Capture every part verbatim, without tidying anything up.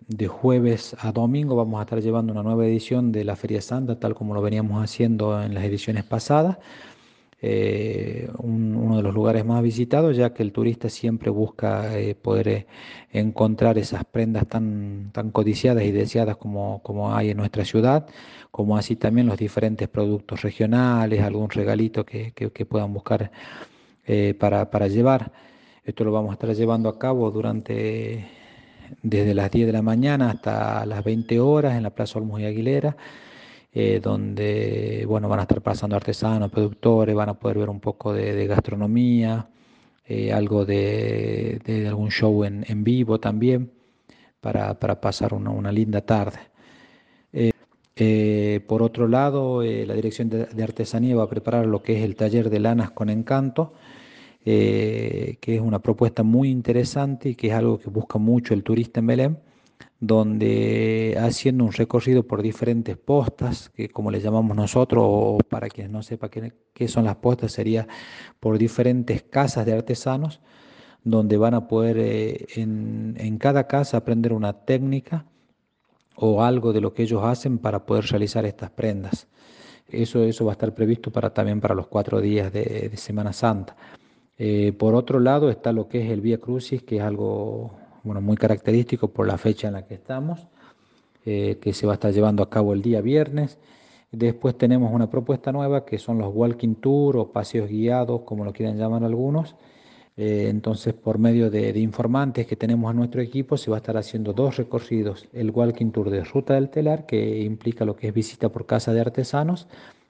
de jueves a domingo vamos a estar llevando una nueva edición de la Feria Santa, tal como lo veníamos haciendo en las ediciones pasadas. Eh, un- uno de los lugares más visitados, ya que el turista siempre busca eh, poder eh, encontrar esas prendas tan, tan codiciadas y deseadas como, como hay en nuestra ciudad, como así también los diferentes productos regionales, algún regalito que, que- que puedan buscar eh, para, para llevar. Esto lo vamos a estar llevando a cabo durante desde las diez de la mañana hasta las veinte horas en la Plaza Olmos y Aguilera, eh, donde bueno, van a estar pasando artesanos, productores, van a poder ver un poco de, de gastronomía, eh, algo de, de algún show en, en vivo también, para, para pasar una, una linda tarde. Eh, por otro lado, eh, la Dirección de, de Artesanía va a preparar lo que es el taller de lanas con encanto, eh, que es una propuesta muy interesante y que es algo que busca mucho el turista en Belén, donde haciendo un recorrido por diferentes postas, que como le llamamos nosotros, o para quienes no sepan qué, qué son las postas, sería por diferentes casas de artesanos, donde van a poder eh, en, en cada casa aprender una técnica o algo de lo que ellos hacen para poder realizar estas prendas. Eso, eso va a estar previsto para, también para los cuatro días de, de Semana Santa. Eh, por otro lado está lo que es el Vía Crucis, que es algo bueno, muy característico por la fecha en la que estamos, eh, que se va a estar llevando a cabo el día viernes. Después tenemos una propuesta nueva que son los walking tour o paseos guiados, como lo quieran llamar algunos. Eh, entonces, por medio de, de informantes que tenemos en nuestro equipo, se va a estar haciendo dos recorridos. El walking tour de Ruta del Telar, que implica lo que es visita por casa de artesanos,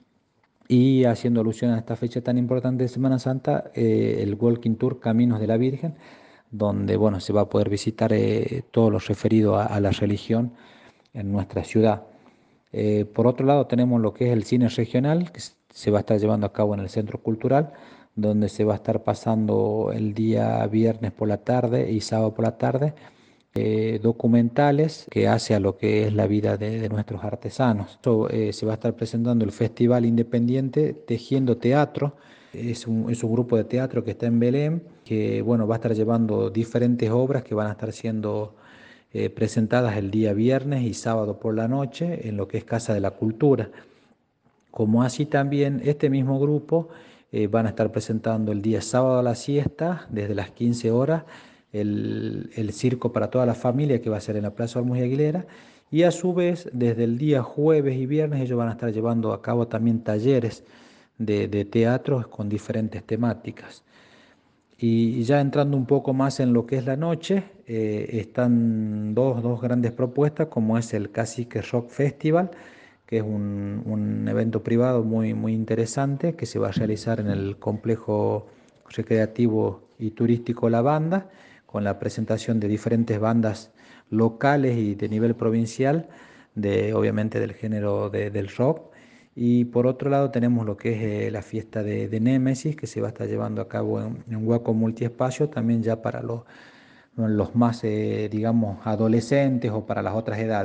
y haciendo alusión a esta fecha tan importante de Semana Santa, eh, el Walking Tour Caminos de la Virgen, donde bueno, se va a poder visitar eh, todo lo referido a, a la religión en nuestra ciudad. Eh, por otro lado, tenemos lo que es el cine regional, que s- se va a estar llevando a cabo en el Centro Cultural, donde se va a estar pasando el día viernes por la tarde y sábado por la tarde eh, documentales que hace a lo que es la vida de, de nuestros artesanos. So, eh, se va a estar presentando el Festival Independiente Tejiendo Teatro. Es un, es un grupo de teatro que está en Belén, que bueno, va a estar llevando diferentes obras que van a estar siendo eh, presentadas el día viernes y sábado por la noche en lo que es Casa de la Cultura. Como así también este mismo grupo eh, van a estar presentando el día sábado a la siesta, desde las quince horas, el, el circo para toda la familia que va a ser en la Plaza Olmos y Aguilera. Y a su vez, desde el día jueves y viernes, ellos van a estar llevando a cabo también talleres de, de teatros con diferentes temáticas. Y ya entrando un poco más en lo que es la noche, eh, están dos, dos grandes propuestas, como es el Cacique Rock Festival, que es un, un evento privado muy, muy interesante que se va a realizar en el complejo recreativo y turístico La Banda, con la presentación de diferentes bandas locales y de nivel provincial, de, obviamente del género de- del rock. Y por otro lado tenemos lo que es eh, la fiesta de, de Némesis, que se va a estar llevando a cabo en, en Huaco Multiespacio, también ya para los, los más, eh, digamos, adolescentes o para las otras edades.